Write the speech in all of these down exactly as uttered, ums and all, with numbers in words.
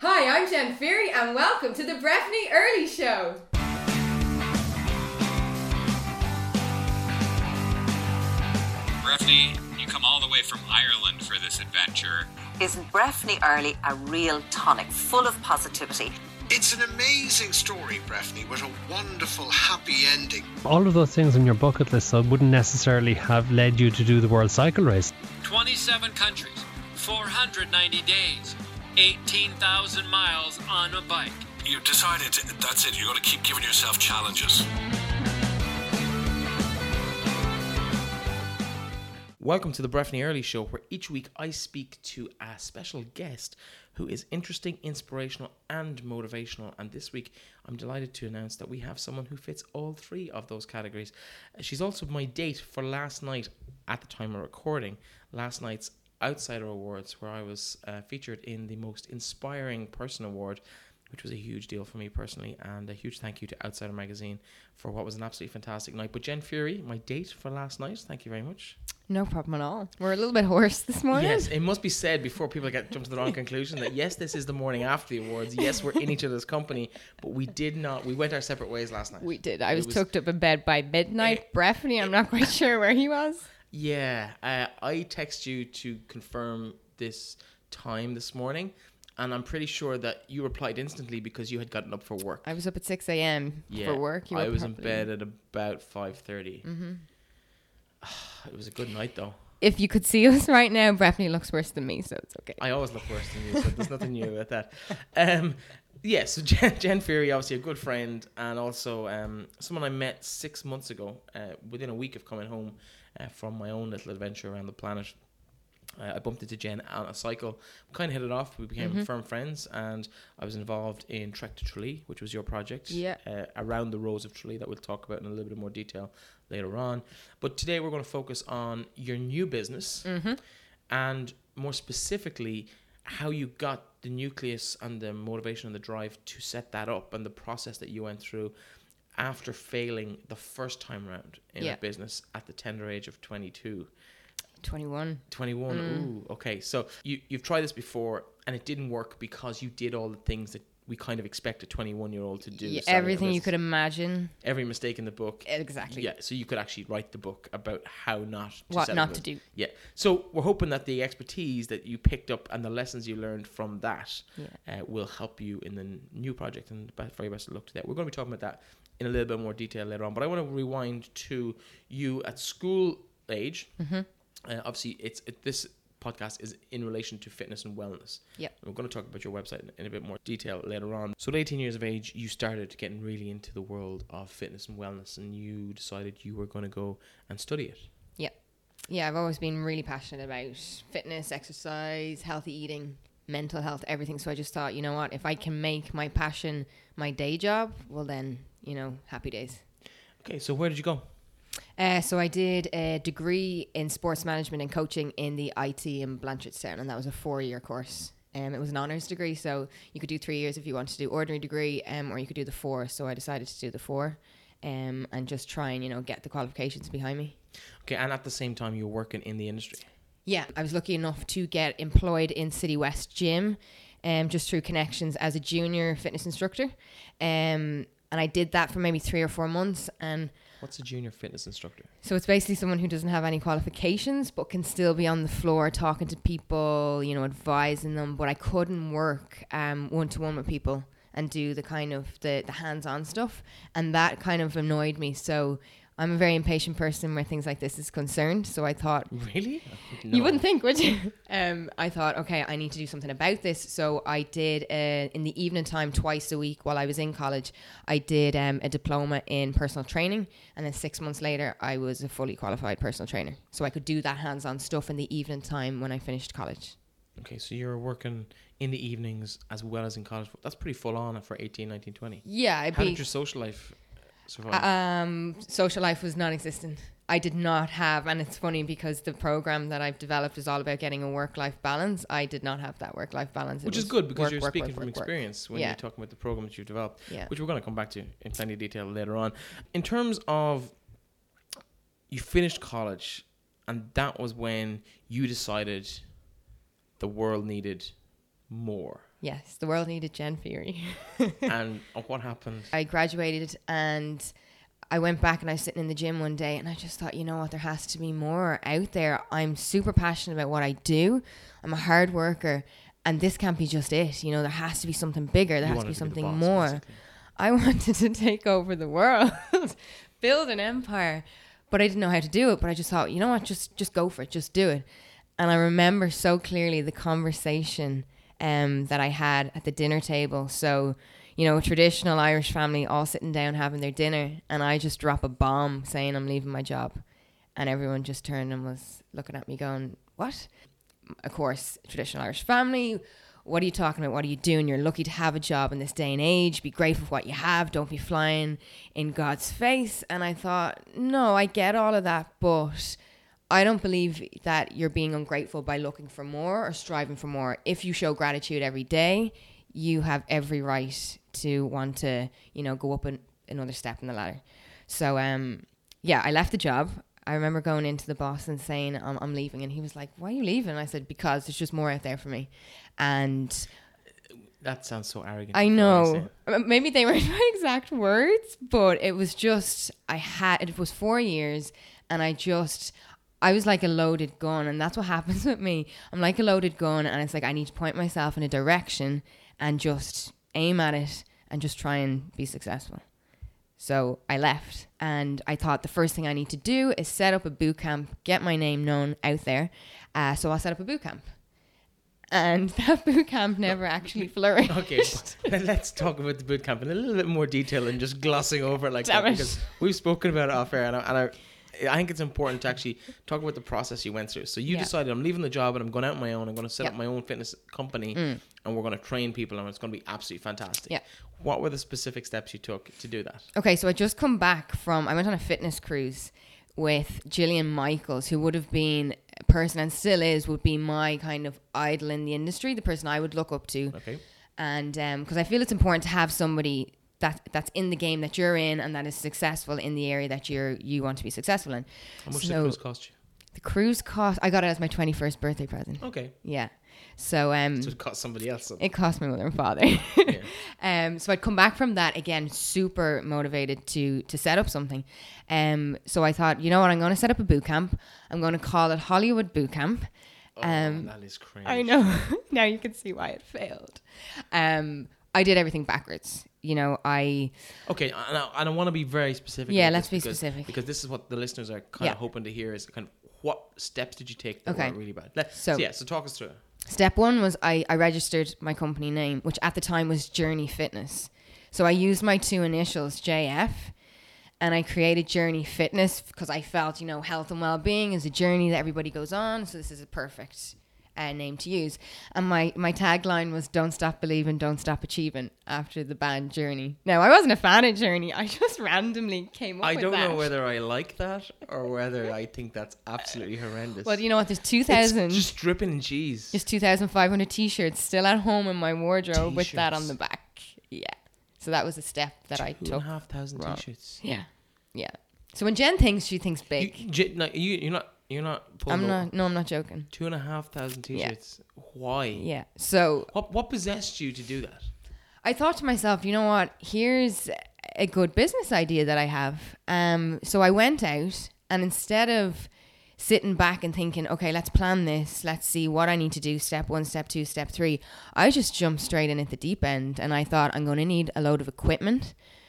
Hi, I'm Jen Fury and welcome to the Breffni Early Show. Breffni, you come all the way from Ireland for this adventure. Isn't Breffni Early a real tonic, full of positivity? It's an amazing story, Breffni, with a wonderful, happy ending. All of those things on your bucket list so wouldn't necessarily have led you to do the World Cycle Race. twenty-seven countries, four hundred ninety days, eighteen thousand miles on a bike. You've decided that's it, you're going to keep giving yourself challenges. Welcome to the Breffni Early Show, where each week I speak to a special guest who is interesting, inspirational and motivational. And this week I'm delighted to announce that we have someone who fits all three of those categories. She's also my date for last night, at the time of recording, last night's Outsider Awards, where I was uh, featured in the Most Inspiring Person Award, which was a huge deal for me personally, and a huge thank you to Outsider Magazine for what was an absolutely fantastic night. But Jen Fury, my date for last night, thank you very much. No problem at all. We're a little bit hoarse this morning. Yes, it must be said before people get jump to the wrong conclusion that yes, this is the morning after the awards. Yes, we're in each other's company, but we did not. We went our separate ways last night. We did. I was, was tucked up in bed by midnight. Uh, Breffni, I'm not quite sure where he was. Yeah, uh, I text you to confirm this time this morning, and I'm pretty sure that you replied instantly because you had gotten up for work. I was up at six a.m. yeah, for work. You I were was probably... in bed at about five thirty. Mm-hmm. It was a good night though. If you could see us right now, Breffni looks worse than me, so it's okay. I always look worse than you, so there's nothing new about that. Um, yeah, so Jen, Jen Fury, obviously a good friend, and also um, someone I met six months ago, uh, within a week of coming home uh, from my own little adventure around the planet. Uh, I bumped into Jen on a cycle, kind of hit it off. We became mm-hmm. firm friends, and I was involved in Trek to Tralee, which was your project, yeah. uh, around the Rose of Tralee that we'll talk about in a little bit more detail later on. But today we're going to focus on your new business, mm-hmm. and more specifically, how you got the nucleus and the motivation and the drive to set that up, and the process that you went through after failing the first time round in yeah. a business at the tender age of twenty-two. twenty-one. twenty-one. Mm. Ooh, okay. So you, you've tried this before and it didn't work because you did all the things that we kind of expect a twenty-one-year-old to do. Yeah, everything you could imagine. Every mistake in the book. Exactly. Yeah, so you could actually write the book about how not to What set not up to do. Yeah. So we're hoping that the expertise that you picked up and the lessons you learned from that yeah. uh, will help you in the new project, and the very best of luck to that. We're going to be talking about that in a little bit more detail later on, but I want to rewind to you at school age. Mm-hmm. Uh, obviously, it's it, this podcast is in relation to fitness and wellness. Yeah, we're going to talk about your website in, in a bit more detail later on. So, at eighteen years of age, you started getting really into the world of fitness and wellness, and you decided you were going to go and study it. Yeah, yeah. I've always been really passionate about fitness, exercise, healthy eating, mental health, everything. So I just thought, you know what, if I can make my passion my day job, well then, you know, happy days. Okay, so where did you go? Uh, so I did a degree in sports management and coaching in the I T in Blanchardstown, and that was a four-year course. Um, it was an honours degree, so you could do three years if you wanted to do ordinary degree, um, or you could do the four. So I decided to do the four, um, and just try and, you know, get the qualifications behind me. Okay, and at the same time you were working in the industry. Yeah, I was lucky enough to get employed in City West Gym, um, just through connections as a junior fitness instructor, um, and I did that for maybe three or four months. And what's a junior fitness instructor? So it's basically someone who doesn't have any qualifications but can still be on the floor talking to people, you know, advising them. But I couldn't work um, one-to-one with people and do the kind of the, the hands-on stuff. And that kind of annoyed me. So I'm a very impatient person where things like this is concerned. So I thought... Really? No. You wouldn't think, would you? um, I thought, okay, I need to do something about this. So I did, uh, in the evening time, twice a week while I was in college, I did um, a diploma in personal training. And then six months later, I was a fully qualified personal trainer. So I could do that hands-on stuff in the evening time when I finished college. Okay, so you're working in the evenings as well as in college. That's pretty full on for eighteen, nineteen, twenty. Yeah. I'd How be, did your social life survive? Um, social life was non-existent. I did not have, and it's funny because the program that I've developed is all about getting a work-life balance. I did not have that work-life balance. It which is good because work, you're work, speaking work, from work, experience work. when Yeah. you're talking about the program that you've developed, yeah. which we're going to come back to in plenty of detail later on. In terms of, you finished college, and that was when you decided the world needed more. Yes, the world needed Jen Fury. And what happened? I graduated and I went back and I was sitting in the gym one day and I just thought, you know what, there has to be more out there. I'm super passionate about what I do. I'm a hard worker and this can't be just it. You know, there has to be something bigger. There You has to wanted be to something be the boss, more. basically. I wanted to take over the world, build an empire, but I didn't know how to do it. But I just thought, you know what, just just go for it, just do it. And I remember so clearly the conversation um, that I had at the dinner table. So, you know, a traditional Irish family all sitting down having their dinner, and I just drop a bomb saying I'm leaving my job. And everyone just turned and was looking at me going, what? Of course, traditional Irish family. What are you talking about? What are you doing? You're lucky to have a job in this day and age. Be grateful for what you have. Don't be flying in God's face. And I thought, no, I get all of that, but I don't believe that you're being ungrateful by looking for more or striving for more. If you show gratitude every day, you have every right to want to, you know, go up an, another step in the ladder. So, um, yeah, I left the job. I remember going into the boss and saying, I'm, I'm leaving. And he was like, why are you leaving? And I said, because there's just more out there for me. And That sounds so arrogant. I for what know. you're saying. Maybe they weren't my exact words, but it was just, I had, it was four years and I just, I was like a loaded gun. And that's what happens with me. I'm like a loaded gun and it's like, I need to point myself in a direction and just aim at it and just try and be successful. So I left and I thought the first thing I need to do is set up a boot camp, get my name known out there. Uh, so I'll set up a boot camp. And that boot camp never actually flourished. Okay, then let's talk about the boot camp in a little bit more detail and just glossing over it like Damn that, it. because we've spoken about it off air, and I, and I, I think it's important to actually talk about the process you went through. So you Yeah. decided, I'm leaving the job and I'm going out on my own. I'm going to set Yeah. up my own fitness company, Mm. and we're going to train people, and it's going to be absolutely fantastic. Yeah. What were the specific steps you took to do that? Okay, so I just come back from, I went on a fitness cruise with Gillian Michaels, who would have been a person and still is, would be my kind of idol in the industry, the person I would look up to. Okay. And because I feel it's important to have somebody that that's in the game that you're in and that is successful in the area that you're you want to be successful in. How much did So the cruise cost you? The cruise cost, I got it as my twenty-first birthday present. Okay. Yeah. So um So it cost somebody else something. it cost my mother and father. Yeah. um, so I'd come back from that again, super motivated to to set up something. Um, so I thought, you know what, I'm going to set up a boot camp. I'm going to call it Hollywood Boot Camp. Um, oh, that is crazy. I know. Now you can see why it failed. Um, I did everything backwards. You know, I Okay, and I, and I want to be very specific. Yeah, about let's this be because, specific. because this is what the listeners are kind Yeah. of hoping to hear is kind of what steps did you take that Okay. were really bad. Let, So- so yeah, so talk us through it. Step one was I, I registered my company name, which at the time was Journey Fitness. So I used my two initials, J F, and I created Journey Fitness because I felt, you know, health and well-being is a journey that everybody goes on. So this is a perfect uh, name to use. And my, my tagline was don't stop believing, don't stop achieving after the band Journey. Now, I wasn't a fan of Journey. I just randomly came up I with don't that. know whether I like that or whether I think that's absolutely horrendous. Well, you know what? There's two It's thousand... just dripping in cheese. Just two thousand five hundred t-shirts still at home in my wardrobe with that on T-shirts. the back. Yeah. So that was a step that I Two took. and a half thousand wrong. t-shirts. Yeah. Yeah. So when Jen thinks, she thinks You, big. J- no, you, you're not. You're not. Pulling I'm over. not, no, I'm not joking. Two and a half thousand Yeah. t-shirts. Why? Yeah. So What What possessed you to do that? I thought to myself, you know what? Here's a good business idea that I have. Um, so I went out and instead of sitting back and thinking, okay, let's plan this. Let's see what I need to do. Step one, step two, step three. I just jumped straight in at the deep end and I thought I'm going to need a load of equipment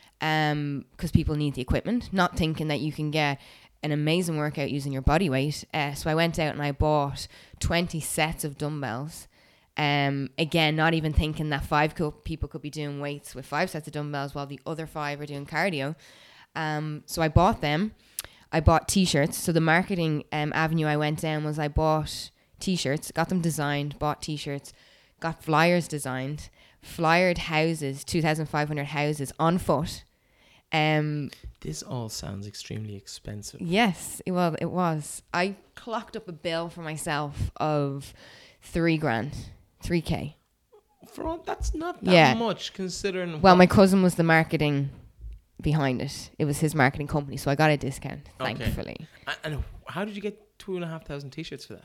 um, because people need the equipment, not thinking that you can get an amazing workout using your body weight. Uh, so I went out and I bought twenty sets of dumbbells. Um, again, not even thinking that five co- people could be doing weights with five sets of dumbbells while the other five are doing cardio. Um, so I bought them. I bought t-shirts. So the marketing um, avenue I went down was I bought t-shirts, got them designed, bought t-shirts, got flyers designed, flyered houses, two thousand five hundred houses on foot. Um, This all sounds extremely expensive. yes, it, well, it was. I clocked up a bill for myself of three grand, three K. For all, that's not that Yeah. much considering. Well, what- my cousin was the marketing behind it. It was his marketing company, so I got a discount, Okay. thankfully. And- And how did you get two and a half thousand t-shirts for that?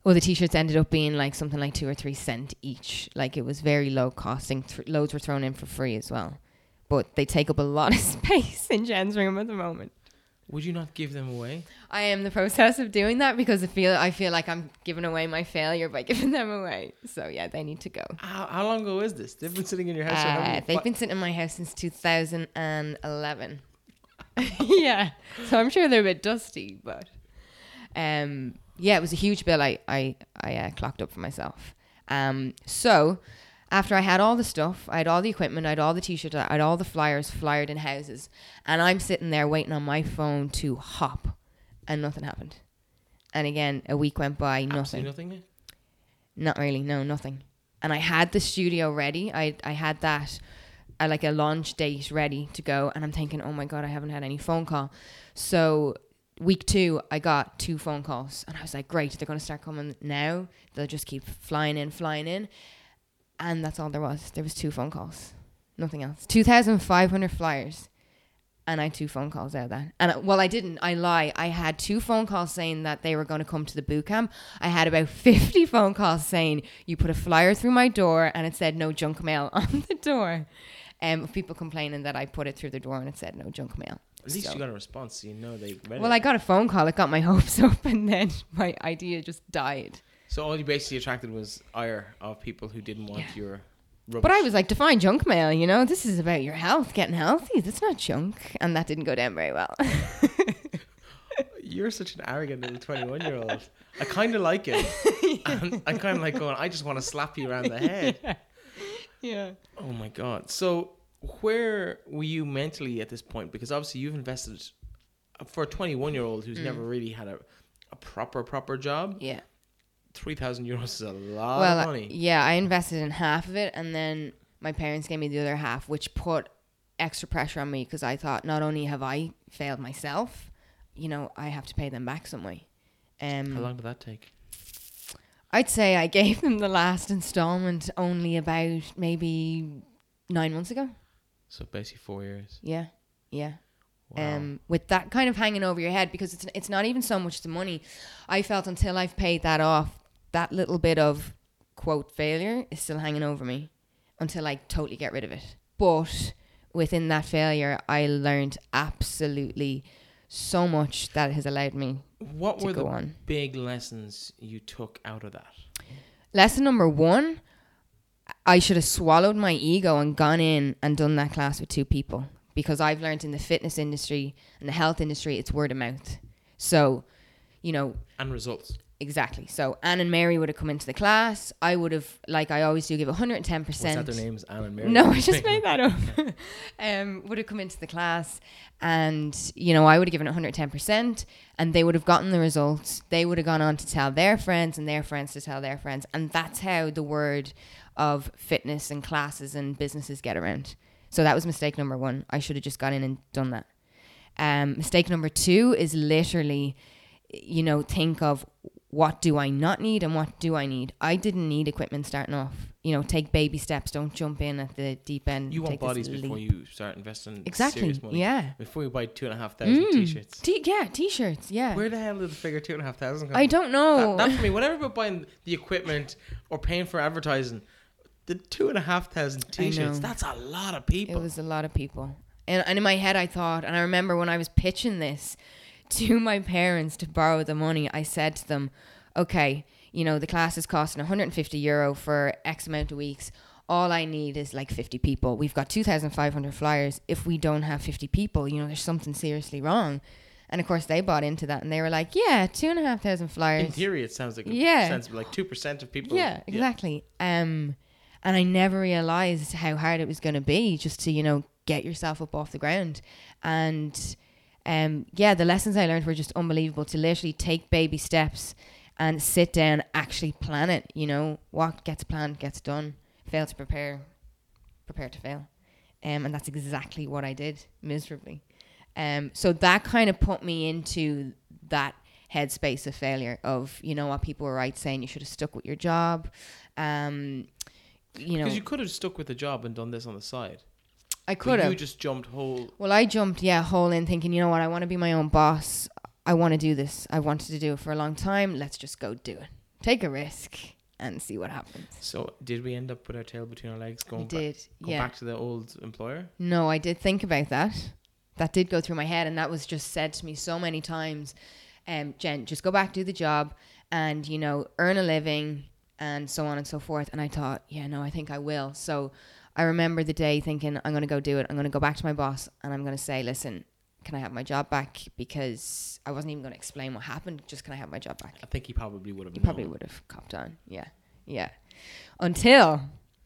Well, the t-shirts ended up being like something like two or three cent each. Like it was very low costing. Th- loads were thrown in for free as well. But they take up a lot of space in Jen's room at the moment. Would you not give them away? I am in the process of doing that because I feel I feel like I'm giving away my failure by giving them away. So yeah, they need to go. How, how long ago is this? They've been sitting in your house. Uh, they've been sitting in my house since two thousand eleven. Yeah, so I'm sure they're a bit dusty, but um, yeah, it was a huge bill I I I uh, clocked up for myself. Um, so. After I had all the stuff, I had all the equipment, I had all the t-shirts, I had all the flyers flyered in houses, and I'm sitting there waiting on my phone to hop, and nothing happened. And again, a week went by, nothing. Absolutely nothing? Not really, no, nothing. And I had the studio ready. I I had that, uh, like a launch date ready to go, and I'm thinking, oh my God, I haven't had any phone call. So week two, I got two phone calls, and I was like, great, they're going to start coming now. They'll just keep flying in, flying in. And that's all there was. There was two phone calls. Nothing else. two thousand five hundred flyers. And I had two phone calls out of that. And, I, well, I didn't. I lie. I had two phone calls saying that they were going to come to the boot camp. I had about fifty phone calls saying, you put a flyer through my door and it said no junk mail on the door. Um, of people complaining that I put it through the door and it said no junk mail. At least so. you got a response, so you know they read Well, it. I got a phone call. It got my hopes up and then my idea just died. So all you basically attracted was ire of people who didn't want Yeah. your rubbish. But I was like, define junk mail, you know? This is about your health, getting healthy. That's not junk. And that didn't go down very well. You're such an arrogant little twenty-one-year-old. I kind of like it. And I'm kind of like going, I just want to slap you around the head. Yeah. yeah. Oh, my God. So where were you mentally at this point? Because obviously you've invested, for a twenty-one-year-old who's mm. never really had a, a proper, proper job. Yeah. three thousand euros is a lot well, of money. Yeah, I invested in half of it, and then my parents gave me the other half, which put extra pressure on me because I thought not only have I failed myself, you know, I have to pay them back some way. Um, How long did that take? I'd say I gave them the last installment only about maybe nine months ago. So basically four years. Yeah, yeah. Wow. Um, with that kind of hanging over your head, because it's it's not even so much the money. I felt until I've paid that off, that little bit of quote failure is still hanging over me until I totally get rid of it. But within that failure, I learned absolutely so much that has allowed me what to were go the on. big lessons you took out of that? Lesson number one, I should have swallowed my ego and gone in and done that class with two people. Because I've learned in the fitness industry and the health industry, it's word of mouth. So, you know. And results. Exactly. So Anne and Mary would have come into the class. I would have, like I always do, give one hundred ten percent. Was that their names, Anne and Mary? No, I just made that up. um, would have come into the class and, you know, I would have given one hundred ten percent and they would have gotten the results. They would have gone on to tell their friends and their friends to tell their friends. And that's how the word of fitness and classes and businesses get around. So that was mistake number one. I should have just gone in and done that. Um, mistake number two is literally, you know, think of what do I not need and what do I need. I didn't need equipment starting off. You know, take baby steps. Don't jump in at the deep end. You want Take this bodies leap. before you start investing Exactly. serious money. Yeah. Before you buy two and a half thousand Mm. t-shirts. T- yeah, t-shirts. Yeah. Where the hell did the figure two and a half thousand come I from? don't know. That, that for me, whatever about buying the equipment or paying for advertising, the two and a half thousand t-shirts, know. that's a lot of people. It was a lot of people. And, and in my head, I thought, and I remember when I was pitching this to my parents to borrow the money, I said to them, okay, you know, the class is costing one hundred fifty euro for X amount of weeks. All I need is like fifty people. We've got two thousand five hundred flyers. If we don't have fifty people, you know, there's something seriously wrong. And of course, they bought into that and they were like, yeah, two and a half thousand flyers. In theory, it sounds like a Yeah. sense like two percent of people. Yeah, exactly. Um, and I never realized how hard it was going to be just to, you know, get yourself up off the ground. And um, yeah, the lessons I learned were just unbelievable, to literally take baby steps and sit down, actually plan it. You know, what gets planned gets done. Fail to prepare, prepare to fail. Um, and that's exactly what I did miserably. Um, so that kind of put me into that headspace of failure of, you know what, people were right saying you should have stuck with your job. Um, you know, Because you could have stuck with the job and done this on the side. I But could have. You just jumped whole. Well, I jumped, yeah, whole in thinking, you know what, I want to be my own boss. I want to do this. I wanted to do it for a long time. Let's just go do it. take a risk and see what happens. So did we end up with our tail between our legs going, We did, back, go yeah. back to the old employer? No, I did think about that. That did go through my head, and that was just said to me so many times. Um, Jen, just go back, do the job, and, you know, earn a living, and so on and so forth. And I thought, yeah, no, I think I will. So I remember the day thinking, I'm going to go do it. I'm going to go back to my boss, and I'm going to say, listen, can I have my job back? Because I wasn't even going to explain what happened. Just, can I have my job back? I think he probably would have He known. probably would have copped on. Yeah, yeah. Until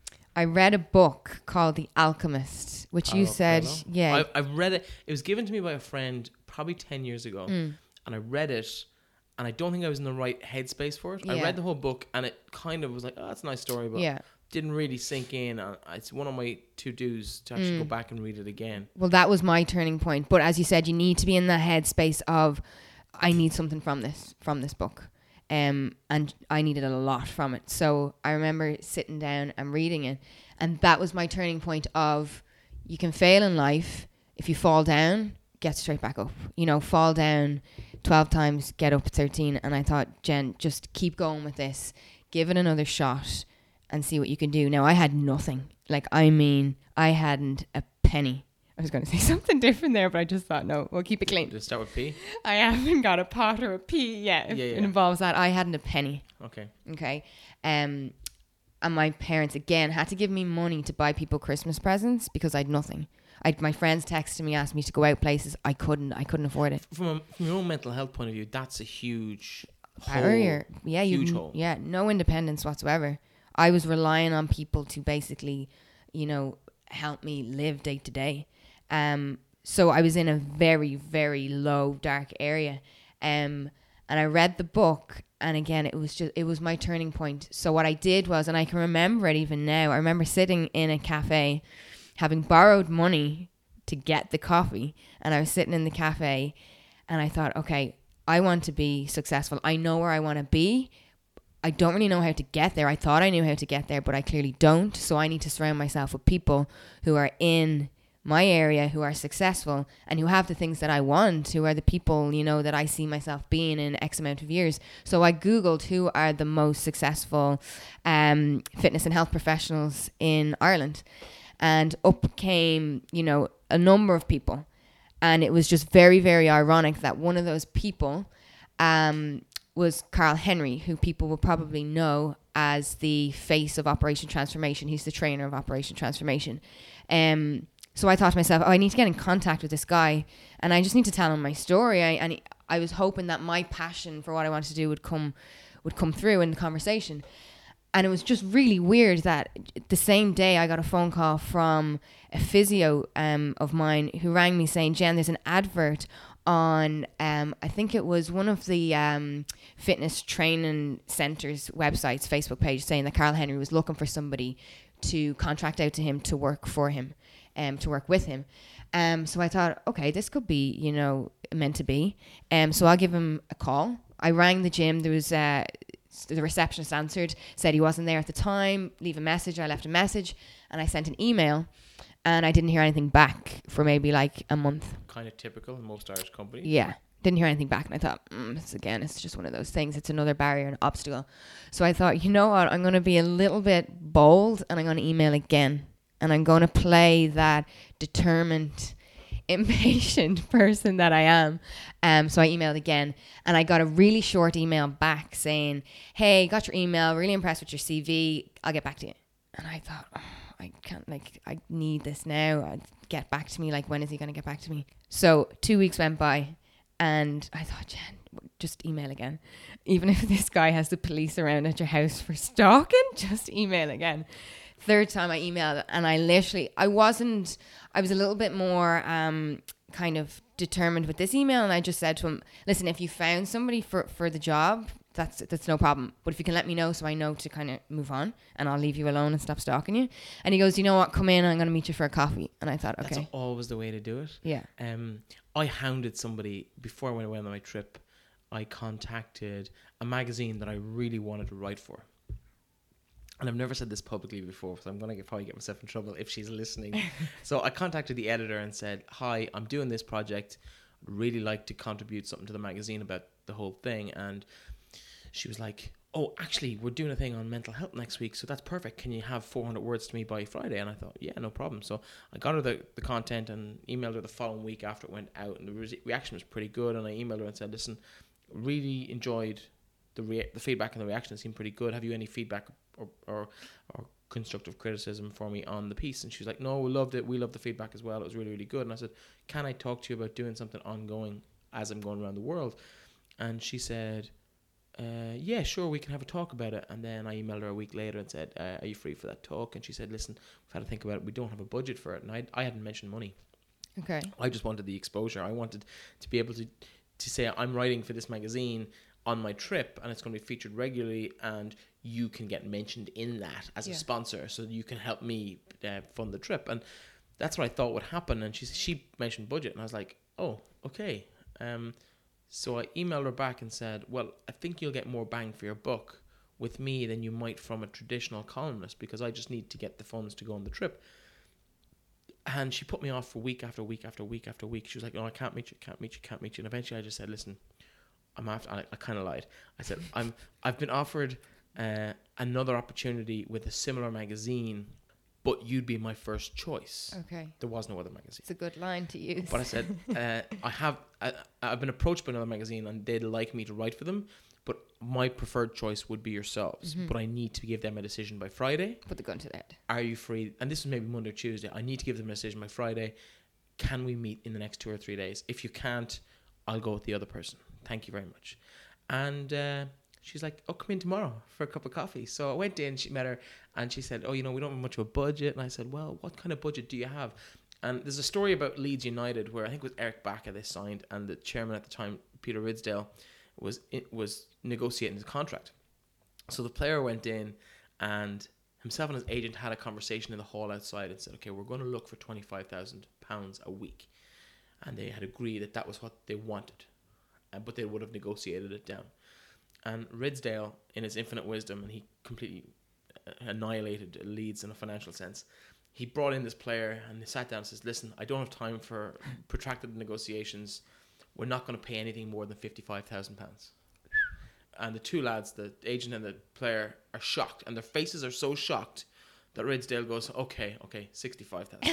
I read a book called The Alchemist, which you Paulo said, Coelho. yeah. I, I've read it. It was given to me by a friend probably ten years ago. Mm. And I read it, and I don't think I was in the right headspace for it. I Yeah. read the whole book, and it kind of was like, oh, that's a nice story, but Yeah. didn't really sink in. And it's one of my to-dos to actually Mm. go back and read it again. Well, that was my turning point. But as you said, you need to be in that headspace of, I need something from this from this book. Um, and I needed a lot from it. So I remember sitting down and reading it. And that was my turning point of, you can fail in life. If you fall down, get straight back up. You know, fall down twelve times, get up thirteen. And I thought, Jen, just keep going with this. Give it another shot and see what you can do. Now, I had nothing. Like, I mean, I hadn't a penny. I was going to say something different there, but I just thought, no, we'll keep it clean. Just start with P? I haven't got a pot or a pea yet. If Yeah, yeah. it involves that. I hadn't a penny. Okay. Okay. Um, and my parents, again, had to give me money to buy people Christmas presents because I had nothing. I'd, my friends texted me, asked me to go out places. I couldn't. I couldn't afford it. From, a, from your own mental health point of view, that's a huge Barrier. hole. Yeah, you. Huge hole. Yeah, no independence whatsoever. I was relying on people to basically, you know, help me live day to day. Um, so I was in a very, very low, dark area. Um, and I read the book, and again, it was just, it was my turning point. So what I did was, and I can remember it even now, I remember sitting in a cafe, having borrowed money to get the coffee, and I was sitting in the cafe, and I thought, okay, I want to be successful. I know where I want to be. I don't really know how to get there. I thought I knew how to get there, but I clearly don't. So I need to surround myself with people who are in my area, who are successful and who have the things that I want, who are the people, you know, that I see myself being in X amount of years. So I Googled who are the most successful um, fitness and health professionals in Ireland. And up came, you know, a number of people. And it was just very, very ironic that one of those people um, was Carl Henry, who people will probably know as the face of Operation Transformation. He's the trainer of Operation Transformation. Um, so I thought to myself, oh, I need to get in contact with this guy, and I just need to tell him my story. I, and I was hoping that my passion for what I wanted to do would come, would come through in the conversation. And it was just really weird that the same day I got a phone call from a physio um, of mine who rang me saying, Jen, there's an advert on, um, I think it was one of the um, fitness training centres websites, Facebook page, saying that Carl Henry was looking for somebody to contract out to him to work for him, um, to work with him. Um, so I thought, okay, this could be, you know, meant to be. Um, so I'll give him a call. I rang the gym. There was uh, the receptionist answered, said he wasn't there at the time. Leave a message. I left a message, and I sent an email, and I didn't hear anything back for maybe like a month. Kind of typical in most Irish companies. Yeah, didn't hear anything back, and I thought, mm, it's again, it's just one of those things. It's another barrier, an obstacle. So I thought, you know what? I'm going to be a little bit bold, and I'm going to email again, and I'm going to play that determined, impatient person that I am. Um, so I emailed again, and I got a really short email back saying, hey, got your email, really impressed with your C V, I'll get back to you. And I thought, oh, I can't, like, I need this now. I'd get back to me. Like, when is he going to get back to me? So two weeks went by, and I thought, Jen, just email again. Even if this guy has the police around at your house for stalking, just email again. Third time I emailed, and I literally, I wasn't, I was a little bit more um, kind of determined with this email, and I just said to him, listen, if you found somebody for, for the job, that's that's no problem. But if you can let me know so I know to kind of move on, and I'll leave you alone and stop stalking you. And he goes, you know what, come in, I'm going to meet you for a coffee. And I thought, okay. That's always the way to do it. Yeah. Um, I hounded somebody before when I went on my trip. I contacted a magazine that I really wanted to write for. And I've never said this publicly before, so I'm going to probably get myself in trouble if she's listening. So I contacted the editor and said, hi, I'm doing this project. I'd really like to contribute something to the magazine about the whole thing. And she was like, oh, actually, we're doing a thing on mental health next week, so that's perfect. Can you have four hundred words to me by Friday? And I thought, yeah, no problem. So I got her the, the content and emailed her the following week after it went out, and the re- reaction was pretty good. And I emailed her and said, listen, really enjoyed the rea- the feedback and the reaction. It seemed pretty good. Have you any feedback or, or or constructive criticism for me on the piece? And she was like, no, we loved it. We loved the feedback as well. It was really, really good. And I said, can I talk to you about doing something ongoing as I'm going around the world? And she said, Uh, yeah, sure, we can have a talk about it. And then I emailed her a week later and said, uh, are you free for that talk? And she said, listen, we've had to think about it. We don't have a budget for it. And I, I hadn't mentioned money. Okay. I just wanted the exposure. I wanted to be able to, to say, I'm writing for this magazine on my trip, and it's going to be featured regularly, and you can get mentioned in that as Yeah. a sponsor, so you can help me uh, fund the trip. And that's what I thought would happen. And she she mentioned budget, and I was like, oh, okay. Um, so I emailed her back and said, well, I think you'll get more bang for your buck with me than you might from a traditional columnist, because I just need to get the funds to go on the trip. And she put me off for week after week after week after week. She was like, no, I can't meet you, can't meet you, can't meet you. And eventually I just said, listen, I'm after, I, I kind of lied. I said, I'm, I've been offered uh, another opportunity with a similar magazine, but you'd be my first choice. Okay. There was no other magazine. It's a good line to use. But I said, uh, I have, I, I've been approached by another magazine and they'd like me to write for them, but my preferred choice would be yourselves. Mm-hmm. But I need to give them a decision by Friday. Put the gun to the head. Are you free? And this was maybe Monday or Tuesday. I need to give them a decision by Friday. Can we meet in the next two or three days? If you can't, I'll go with the other person. Thank you very much. And uh, she's like, oh, come in tomorrow for a cup of coffee. So I went in, she met her, and she said, oh, you know, we don't have much of a budget. And I said, well, what kind of budget do you have? And there's a story about Leeds United where I think it was Eric Baca they signed, and the chairman at the time, Peter Ridsdale, was it was negotiating his contract. So the player went in, and himself and his agent had a conversation in the hall outside and said, okay, we're going to look for twenty-five thousand pounds a week. And they had agreed that that was what they wanted, uh, but they would have negotiated it down. And Ridsdale, in his infinite wisdom, and he completely annihilated Leeds in a financial sense, he brought in this player and he sat down and says, listen, I don't have time for protracted negotiations. We're not going to pay anything more than fifty-five thousand pounds. And the two lads, the agent and the player, are shocked. And their faces are so shocked that Ridsdale goes, okay, okay, sixty-five thousand.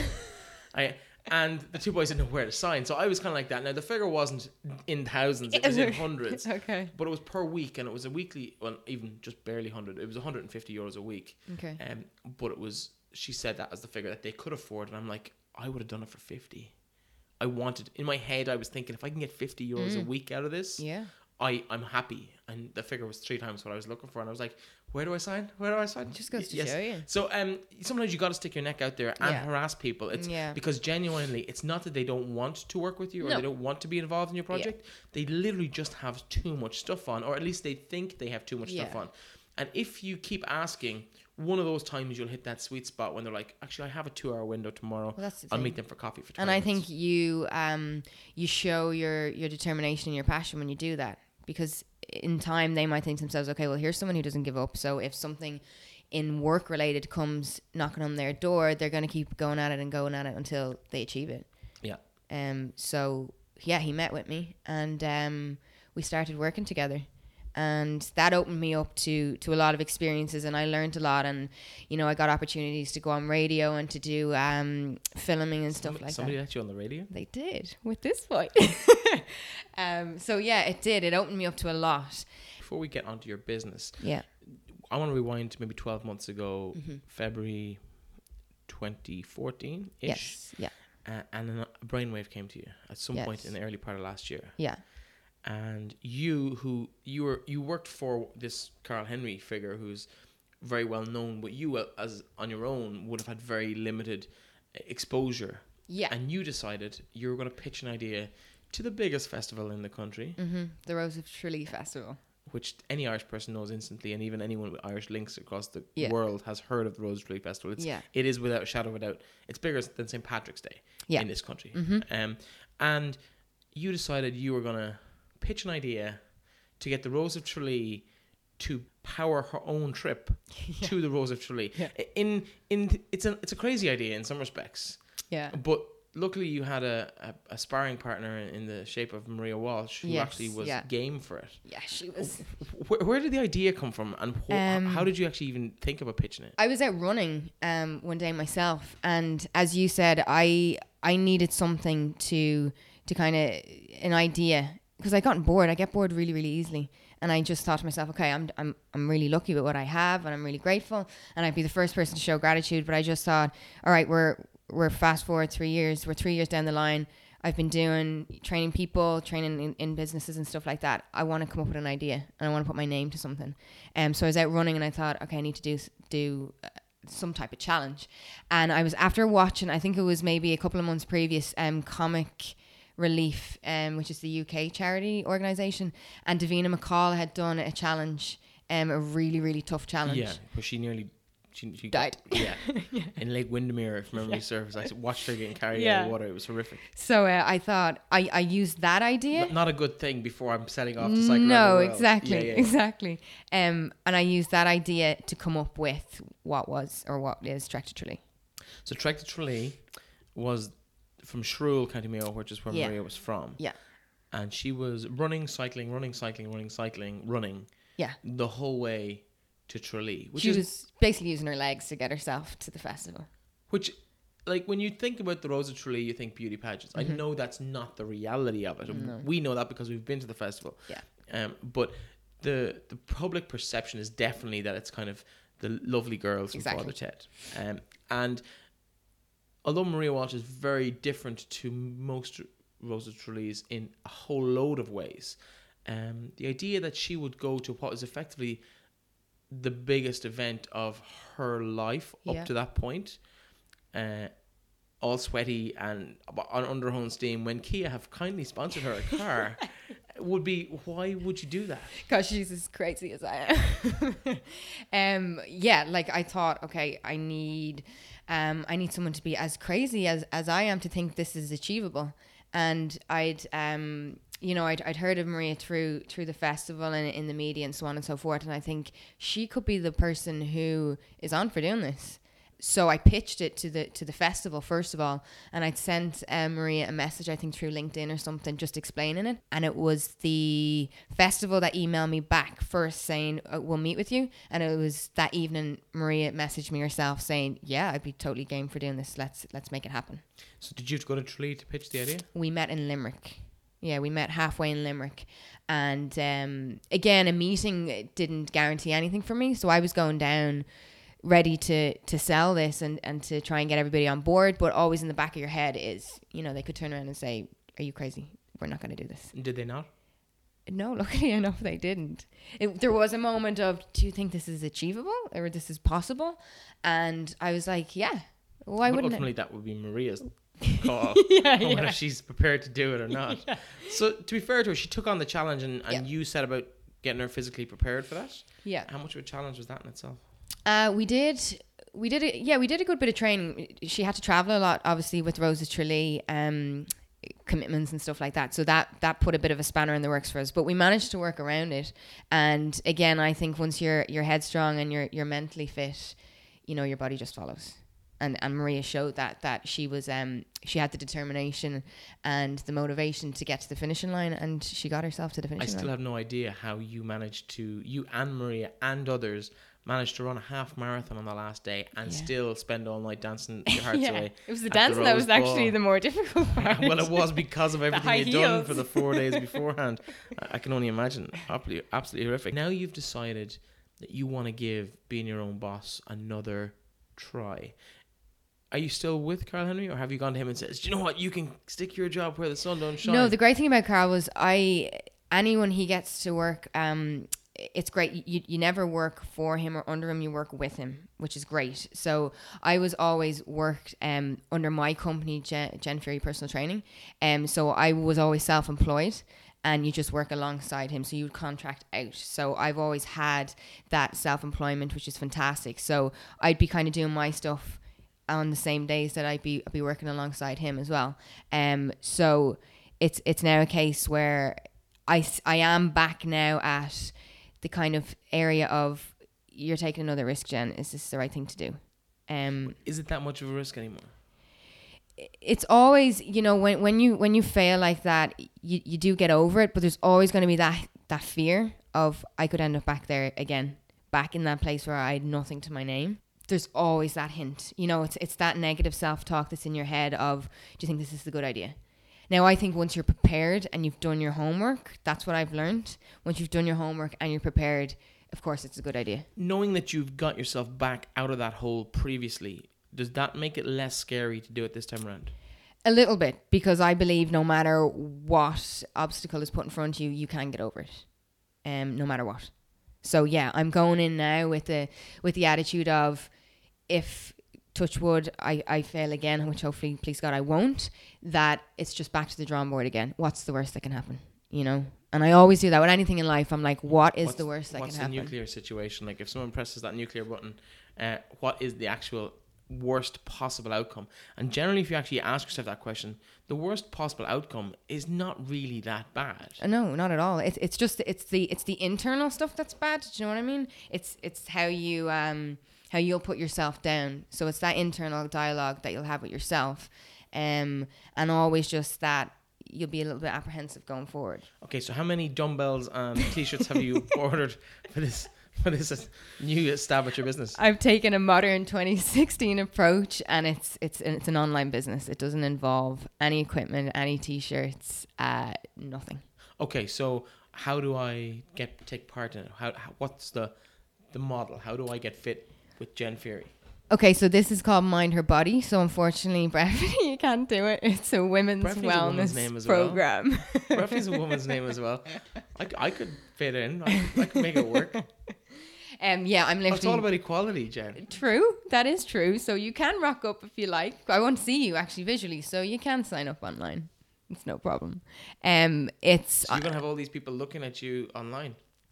I And the two boys didn't know where to sign. So I was kind of like that. Now, the figure wasn't in thousands. It was in hundreds. Okay. But it was per week. And it was a weekly, well, even just barely one hundred. It was one hundred fifty euros a week. Okay. Um, but it was, she said that as the figure that they could afford. And I'm like, I would have done it for fifty. I wanted, in my head, I was thinking, if I can get fifty euros mm. a week out of this, yeah, I, I'm happy. And the figure was three times what I was looking for. And I was like, where do I sign? Where do I sign? It just goes to yes. show you. So um, sometimes you got to stick your neck out there and yeah. harass people. It's yeah. Because genuinely, it's not that they don't want to work with you or no. they don't want to be involved in your project. Yeah. They literally just have too much stuff on, or at least they think they have too much yeah. stuff on. And if you keep asking, one of those times you'll hit that sweet spot when they're like, actually, I have a two-hour window tomorrow. Well, that's the I'll thing. meet them for coffee for twenty And I minutes. think you um you show your, your determination and your passion when you do that. Because in time, they might think to themselves, okay, well, here's someone who doesn't give up. So if something in work-related comes knocking on their door, they're going to keep going at it and going at it until they achieve it. Yeah. Um. So, yeah, he met with me and um, we started working together. And that opened me up to, to a lot of experiences, and I learned a lot. And, you know, I got opportunities to go on radio and to do um, filming and stuff somebody, like somebody that. let you on the radio? They did, with this boy. um, so, yeah, it did. It opened me up to a lot. Before we get onto your business, yeah, I want to rewind to maybe twelve months ago, mm-hmm. February twenty fourteen-ish. Yes, yeah. Uh, and a brainwave came to you at some yes. point in the early part of last year. Yeah. And you, who you were, you worked for this Carl Henry figure who's very well known, but you, as on your own, would have had very limited exposure. Yeah. And you decided you were going to pitch an idea to the biggest festival in the country, mm-hmm. the Rose of Tralee Festival, which any Irish person knows instantly, and even anyone with Irish links across the yeah. world has heard of the Rose of Tralee Festival. It's, yeah. It is without a shadow of a doubt. It's bigger than Saint Patrick's Day yeah. in this country. Mm-hmm. Um, and you decided you were going to pitch an idea to get the Rose of Tralee to power her own trip yeah. to the Rose of Tralee. Yeah. In in it's a it's a crazy idea in some respects. Yeah. But luckily you had a, a, a sparring partner in, in the shape of Maria Walsh, who Yes, actually was yeah. game for it. Yeah, she was. Where, where did the idea come from, and wh- Um, how did you actually even think about pitching it? I was out running um one day myself, and as you said, I I needed something to to kind of an idea, because I got bored. I get bored really really easily, and I just thought to myself, okay, I'm I'm I'm really lucky with what I have, and I'm really grateful, and I'd be the first person to show gratitude. But I just thought, all right, we're we're fast forward three years, we're three years down the line. I've been doing training people, training in, in businesses and stuff like that. I want to come up with an idea, and I want to put my name to something. Um, so I was out running, and I thought, okay, I need to do do uh, some type of challenge. And I was after watching, I think it was maybe a couple of months previous, um, Comic Relief, um, which is the U K charity organisation, and Davina McCall had done a challenge, um, a really really tough challenge. Yeah, but she nearly she, she Died. Yeah, yeah, in Lake Windermere, if memory serves. I watched her getting carried Yeah. out of water. It was horrific. So uh, I thought I, I used that idea. N- Not a good thing before I'm setting off to cycle around No, the world. exactly, Yeah, yeah. exactly. Um, and I used that idea to come up with what was or what is Trek to Tralee. So Trek to Tralee was from Shrule, County Mayo, which is where Yeah. Maria was from. Yeah, And she was running, cycling, running, cycling, running, cycling, running yeah. the whole way to Tralee, which She is was basically using her legs to get herself to the festival. which, like, when you think about the Rose of Tralee, you think beauty pageants. Mm-hmm. I know that's not the reality of it. We know that because we've been to the festival. Yeah. Um, but the the public perception is definitely that it's kind of the lovely girls from Exactly. Father Ted. Um, and although Maria Walsh is very different to most Rose of Tralees in a whole load of ways, um, the idea that she would go to what is effectively the biggest event of her life up Yeah. to that point, uh, all sweaty and on under her own steam, when Kia have kindly sponsored her a car, would be, why would you do that? Because she's as crazy as I am. um, yeah, like I thought, okay, I need, um, I need someone to be as crazy as, as I am to think this is achievable. And I'd, um, you know, I'd, I'd heard of Maria through through the festival and in the media and so on and so forth. And I think she could be the person who is on for doing this. So I pitched it to the to the festival first of all, and I'd sent um, Maria a message, I think through LinkedIn or something, just explaining it. And it was the festival that emailed me back first saying, uh, we'll meet with you. And it was that evening Maria messaged me herself saying, yeah, I'd be totally game for doing this. Let's let's make it happen. So did you have to go to Tralee to pitch the idea? We met in Limerick. Yeah, we met halfway in Limerick. And um, again, a meeting didn't guarantee anything for me. So I was going down ready to to sell this and, and to try and get everybody on board. But always in the back of your head is, you know, they could turn around and say, are you crazy? We're not going to do this. Did they not? No, luckily enough, they didn't. It, there was a moment of, do you think this is achievable or this is possible? And I was like, yeah, why But wouldn't ultimately, it? that would be Maria's call. Yeah, on yeah. whether she's prepared to do it or not. Yeah. So to be fair to her, she took on the challenge, and, and Yeah. you said about getting her physically prepared for that. Yeah. How much of a challenge was that in itself? Uh, we did, we did, a, yeah, we did a good bit of training. She had to travel a lot, obviously, with Rose of Tralee, um, commitments and stuff like that. So that that put a bit of a spanner in the works for us. But we managed to work around it. And again, I think once you're you're headstrong and you're you're mentally fit, you know, your body just follows. And and Maria showed that that she was um she had the determination and the motivation to get to the finishing line, and she got herself to the I finishing still line. have no idea how you managed to, you and Maria and others managed to run a half marathon on the last day and Yeah. still spend all night dancing your hearts Yeah, away. it was the at dancing that Rose was actually Ball. the more difficult part. Well, it was because of everything high you'd done heels. for the four days beforehand. I I can only imagine. Absolutely, absolutely horrific. Now you've decided that you want to give being your own boss another try. Are you still with Carl Henry, or have you gone to him and said, do you know what, you can stick your job where the sun don't shine? No, the great thing about Carl was I anyone he gets to work, um, it's great. You you never work for him or under him. You work with him, which is great. So I was always worked um under my company, Gen, Gen Fury Personal Training, um. So I was always self-employed, and you just work alongside him. So you would contract out. So I've always had that self-employment, which is fantastic. So I'd be kind of doing my stuff on the same days that I'd be I'd be working alongside him as well. Um, so it's it's now a case where I, I am back now at the kind of area of, you're taking another risk, Jen. Is this the right thing to do? Um, Is it that much of a risk anymore? it's always, you know, when, when you when you fail like that, you, you do get over it, but there's always going to be that that fear of I could end up back there again, back in that place where I had nothing to my name. There's always that hint, you know, it's it's that negative self-talk that's in your head of, do you think this is a good idea? Now, I think once you're prepared and you've done your homework, that's what I've learned. Once you've done your homework and you're prepared, of course, it's a good idea. Knowing that you've got yourself back out of that hole previously, does that make it less scary to do it this time around? A little bit, because I believe no matter what obstacle is put in front of you, you can get over it, um, no matter what. So yeah, I'm going in now with the with the attitude of, if touch wood, I, I fail again, which hopefully, please God, I won't, that it's just back to the drawing board again. What's the worst that can happen? You know? And I always do that with anything in life. I'm like, what is what's, the worst that can happen? What's the nuclear situation? Like, if someone presses that nuclear button, uh, what is the actual worst possible outcome? And generally, if you actually ask yourself that question, the worst possible outcome is not really that bad. Uh, no, not at all. It's it's just it's the it's the internal stuff that's bad. Do you know what I mean? It's it's how you um how you'll put yourself down. So it's that internal dialogue that you'll have with yourself, um, and always just that you'll be a little bit apprehensive going forward. Okay, so how many dumbbells and t-shirts have you ordered for this for this new established business? I've taken a modern twenty sixteen approach, and it's it's it's an online business. It doesn't involve any equipment, any t-shirts, uh, nothing. Okay, so how do I get take part in it? How, how what's the the model? How do I get fit with Jen Fury? Okay, so this is called Mind Her Body. So unfortunately, Breffney, you can't do it. It's a women's Breffney's wellness a name as program. Well. Breffney's a woman's name as well. I, I could fit in. I could, I could make it work. Um, yeah, I'm literally... It's all about equality, Jen. True, that is true. So you can rock up if you like. I won't see you actually visually, so you can sign up online. It's no problem. Um, it's So you're going to have all these people looking at you online?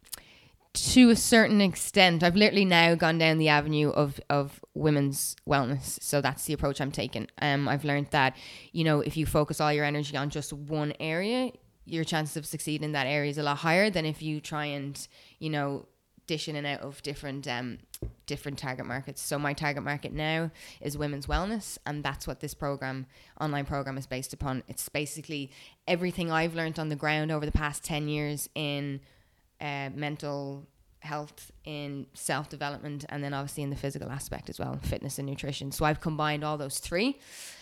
To a certain extent. I've literally now gone down the avenue of, of women's wellness. So that's the approach I'm taking. Um, I've learned that, you know, if you focus all your energy on just one area, your chances of succeeding in that area is a lot higher than if you try and, you know, dish in and out of different um different target markets. So my target market now is women's wellness, and that's what this program, online program, is based upon. It's basically everything I've learned on the ground over the past ten years in uh, mental health, in self-development, and then obviously in the physical aspect as well, fitness and nutrition. So I've combined all those three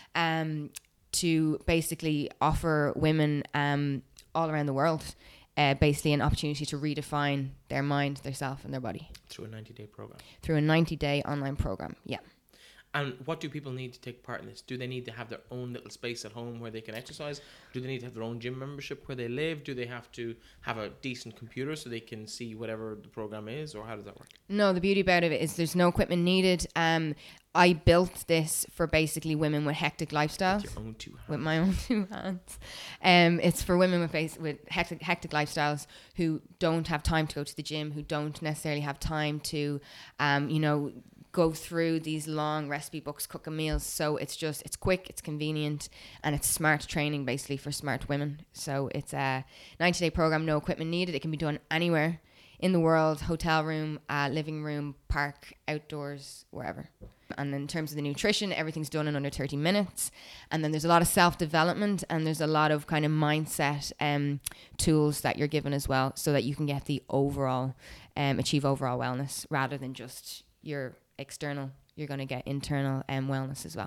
um to basically offer women um all around the world Uh, basically an opportunity to redefine their mind, their self, and their body. Through a ninety-day program. Through a ninety-day online program, yeah. And what do people need to take part in this? Do they need to have their own little space at home where they can exercise? Do they need to have their own gym membership where they live? Do they have to have a decent computer so they can see whatever the program is? Or how does that work? No, the beauty about it is there's no equipment needed. Um, I built this for basically women with hectic lifestyles. With your own two hands. With my own two hands. Um, it's for women with base, with hectic, hectic lifestyles who don't have time to go to the gym, who don't necessarily have time to, um, you know, go through these long recipe books, cooking meals. So it's just, it's quick, it's convenient, and it's smart training basically for smart women. So it's a ninety-day program, no equipment needed. It can be done anywhere in the world, hotel room, uh, living room, park, outdoors, wherever. And in terms of the nutrition, everything's done in under thirty minutes. And then there's a lot of self-development, and there's a lot of kind of mindset um, tools that you're given as well, so that you can get the overall, um, achieve overall wellness rather than just your external. You're going to get internal um, wellness as well.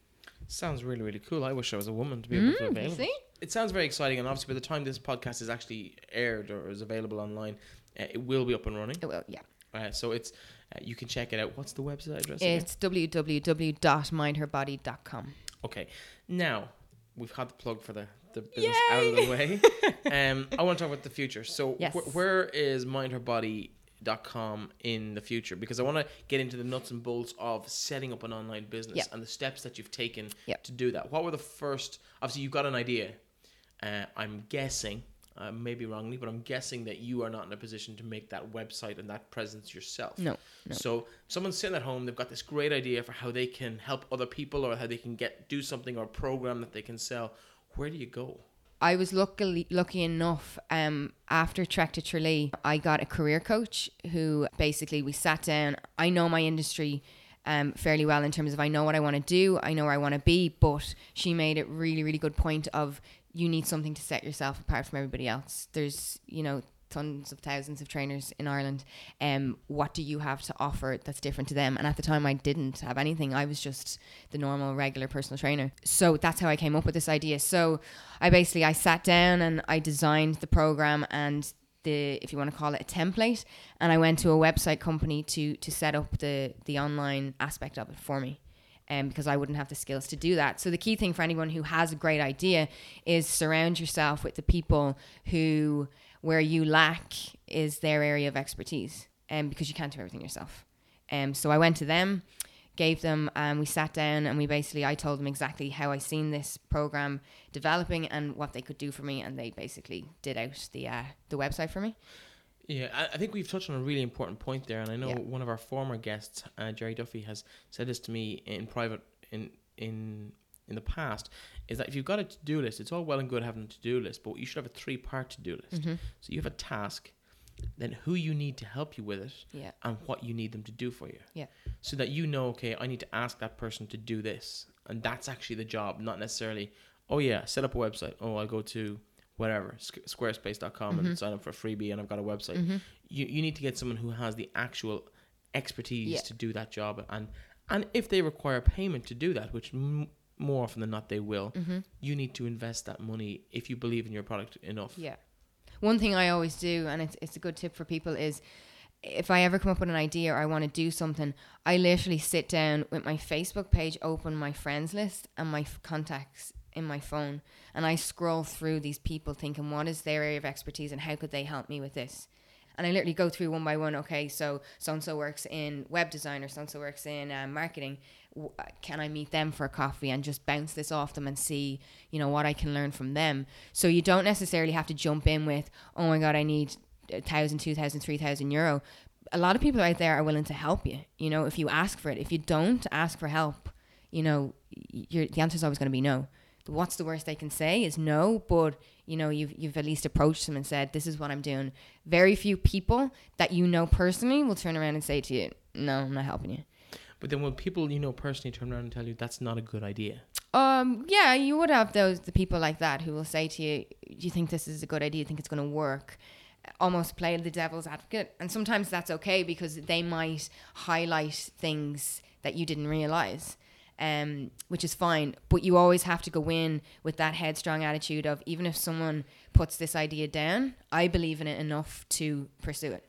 Sounds really, really cool. I wish I was a woman to be able Mm, to avail. see? It sounds very exciting, and obviously by the time this podcast is actually aired or is available online, uh, it will be up and running. It will, yeah. Uh, so it's uh, you can check it out. What's the website address? It's w w w dot mind her body dot com. Okay. Now, we've had the plug for the, the business Yay! out of the way. um, I want to talk about the future. So yes. wh- where is mind her body dot com in the future? Because I want to get into the nuts and bolts of setting up an online business yep. and the steps that you've taken yep. to do that. What were the first... Obviously, you've got an idea. Uh, I'm guessing... Uh, maybe wrongly, but I'm guessing that you are not in a position to make that website and that presence yourself. No, no. So someone's sitting at home, they've got this great idea for how they can help other people or how they can get do something or a program that they can sell. Where do you go? I was luckily lucky enough um, after Trek to Tralee, I got a career coach who basically we sat down. I know my industry um, fairly well in terms of I know what I want to do, I know where I want to be, but she made it really, really good point of you need something to set yourself apart from everybody else. There's, you know, tons of thousands of trainers in Ireland. Um, what do you have to offer that's different to them? And at the time I didn't have anything. I was just the normal, regular personal trainer. So that's how I came up with this idea. So I basically, I sat down and I designed the program and the, if you want to call it a template, and I went to a website company to to set up the the online aspect of it for me. Um, because I wouldn't have the skills to do that. So the key thing for anyone who has a great idea is surround yourself with the people who, where you lack is their area of expertise, um, because you can't do everything yourself. Um, so I went to them, gave them, um, we sat down and we basically, I told them exactly how I seen this program developing and what they could do for me, and they basically did out the uh, the website for me. Yeah, I, I think we've touched on a really important point there, and I know Yeah. one of our former guests, uh, Jerry Duffy, has said this to me in private in in in the past, is that if you've got a to-do list, it's all well and good having a to-do list, but you should have a three-part to-do list. Mm-hmm. So you have a task, then who you need to help you with it, Yeah. and what you need them to do for you. Yeah. So that you know, okay, I need to ask that person to do this, and that's actually the job, not necessarily, oh yeah, set up a website. Oh, I'll go to whatever, squarespace dot com Mm-hmm. and sign up for a freebie and I've got a website. Mm-hmm. You you need to get someone who has the actual expertise Yeah. to do that job. And and if they require payment to do that, which m- more often than not they will, Mm-hmm. you need to invest that money if you believe in your product enough. Yeah. One thing I always do, and it's it's a good tip for people, is if I ever come up with an idea or I want to do something, I literally sit down with my Facebook page, open my friends list and my f- contacts in my phone, and I scroll through these people thinking, what is their area of expertise and how could they help me with this? And I literally go through one by one. Okay, so so-and-so works in web design, or so-and-so works in um, marketing. W- Can I meet them for a coffee and just bounce this off them and see, you know, what I can learn from them? So you don't necessarily have to jump in with, oh my God, I need a thousand, two thousand, three thousand euro. A lot of people out there are willing to help you, you know, if you ask for it. If you don't ask for help, you know, you're, the answer is always going to be no. What's the worst they can say is no, but you know, you've you've at least approached them and said, this is what I'm doing. Very few people that you know personally will turn around and say to you, no, I'm not helping you. But then when people you know personally turn around and tell you that's not a good idea. Um, yeah, you would have those the people like that who will say to you, do you think this is a good idea? Do you think it's going to work? Almost play the devil's advocate. And sometimes that's okay because they might highlight things that you didn't realize. Um, which is fine, but you always have to go in with that headstrong attitude of, even if someone puts this idea down, I believe in it enough to pursue it.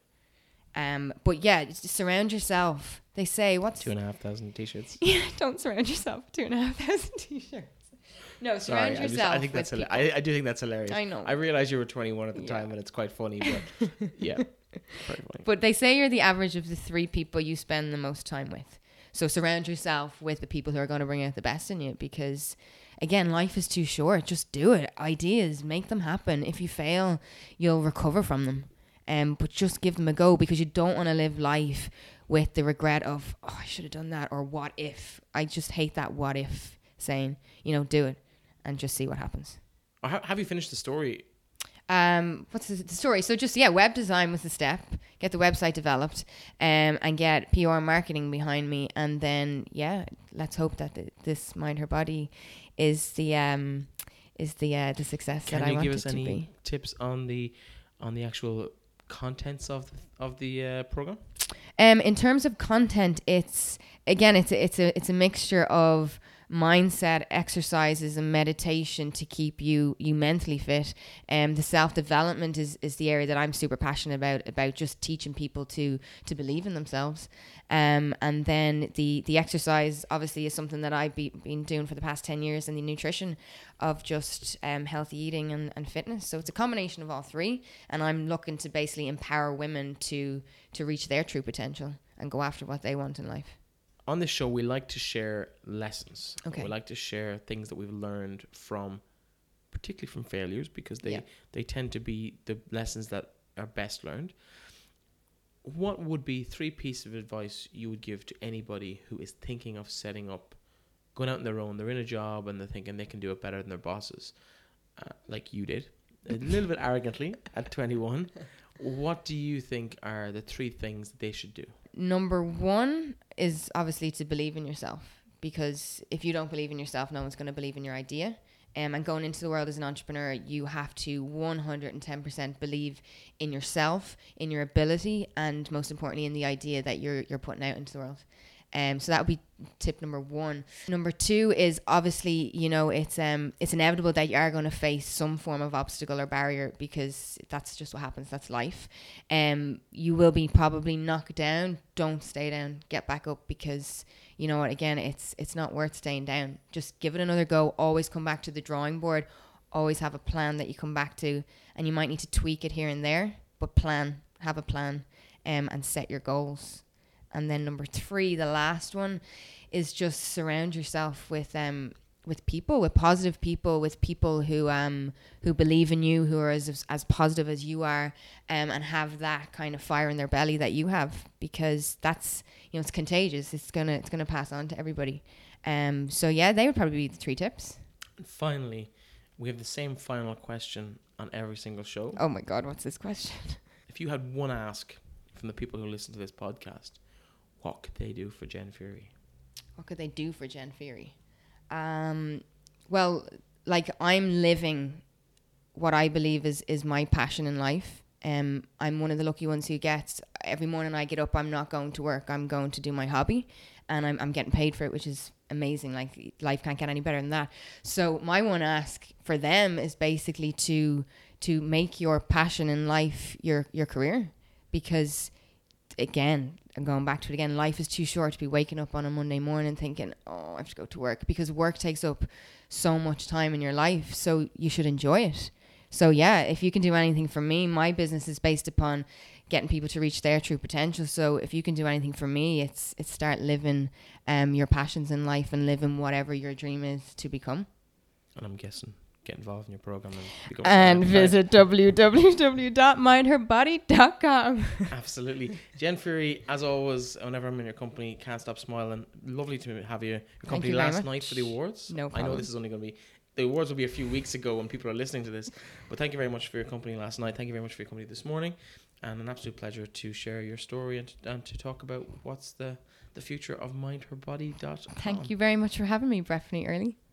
Um, but yeah, just surround yourself. They say, what's Two and a half thousand t-shirts. yeah, don't surround yourself with two and a half thousand t-shirts. No, surround Sorry, I, yourself. just, I think that's with hila- people. I, I do think that's hilarious. I know. I realized you were twenty-one at the Yeah. time, and it's quite funny. But yeah, very funny. But they say you're the average of the three people you spend the most time with. So surround yourself with the people who are going to bring out the best in you, because again, life is too short. Just do it. Ideas, make them happen. If you fail, you'll recover from them. Um, but just give them a go, because you don't want to live life with the regret of, oh, I should have done that, or what if. I just hate that what if saying. You know, do it and just see what happens. Or ha- have you finished the story? Um, what's the, the story? So just, yeah, web design was the step. Get the website developed, um, and get P R marketing behind me. And then, yeah, let's hope that the, this Mind Her Body is the um, is the uh, the success Can that I you want give it us to any be. tips on the on the actual contents of the, of the uh, program? Um, in terms of content, it's again, it's a, it's a it's a mixture of mindset, exercises, and meditation to keep you you mentally fit. Um, the self development is is the area that I'm super passionate about about just teaching people to to believe in themselves. Um, and then the the exercise obviously is something that I've be, been doing for the past ten years, and the nutrition of just um healthy eating and, and fitness. So it's a combination of all three, and I'm looking to basically empower women to to reach their true potential and go after what they want in life. On this show, we like to share lessons. Okay. We like to share things that we've learned from, particularly from failures, because they, Yeah. they tend to be the lessons that are best learned. What would be three pieces of advice you would give to anybody who is thinking of setting up, going out on their own? They're in a job and they're thinking they can do it better than their bosses, uh, like you did, a little bit arrogantly at twenty-one. What do you think are the three things that they should do? number one is obviously to believe in yourself, because if you don't believe in yourself, no one's going to believe in your idea. Um, and going into the world as an entrepreneur, you have to one hundred ten percent believe in yourself, in your ability, and most importantly, in the idea that you're you're putting out into the world. Um, so that would be tip number one. Number two is obviously, you know, it's um it's inevitable that you are going to face some form of obstacle or barrier, because that's just what happens. That's life. Um, you will be probably knocked down. Don't stay down. Get back up, because you know what? Again, it's it's not worth staying down. Just give it another go. Always come back to the drawing board. Always have a plan that you come back to, and you might need to tweak it here and there, but plan. Have a plan, um, and set your goals. And then number three, the last one, is just surround yourself with um with people, with positive people, with people who um who believe in you, who are as as positive as you are, um and have that kind of fire in their belly that you have, because that's, you know, it's contagious. It's gonna it's gonna pass on to everybody. Um so yeah, they would probably be the three tips. And finally, we have the same final question on every single show. Oh my God, what's this question? If you had one ask from the people who listen to this podcast, what could they do for Jen Fury? What could they do for Jen Fury? Um, well, like, I'm living what I believe is, is my passion in life. Um, I'm one of the lucky ones who gets, every morning I get up, I'm not going to work. I'm going to do my hobby, and I'm, I'm getting paid for it, which is amazing. Like, life can't get any better than that. So my one ask for them is basically to, to make your passion in life your, your career, because again, I'm going back to it again, life is too short to be waking up on a Monday morning thinking, oh, I have to go to work, because work takes up so much time in your life. So you should enjoy it. So yeah, if you can do anything for me, my business is based upon getting people to reach their true potential. So if you can do anything for me, it's it's start living um your passions in life and living whatever your dream is to become. And I'm guessing get involved in your program and become and visit w w w dot mind her body dot com. Absolutely. Jen Fury, as always, whenever I'm in your company, can't stop smiling. Lovely to have you. Your company you last much. night for the awards. No I problem. know this is only going to be, the awards will be a few weeks ago when people are listening to this, but thank you very much for your company last night. Thank you very much for your company this morning, and an absolute pleasure to share your story and to, and to talk about what's the, the future of mind her body dot com. Thank you very much for having me, Breffney Early.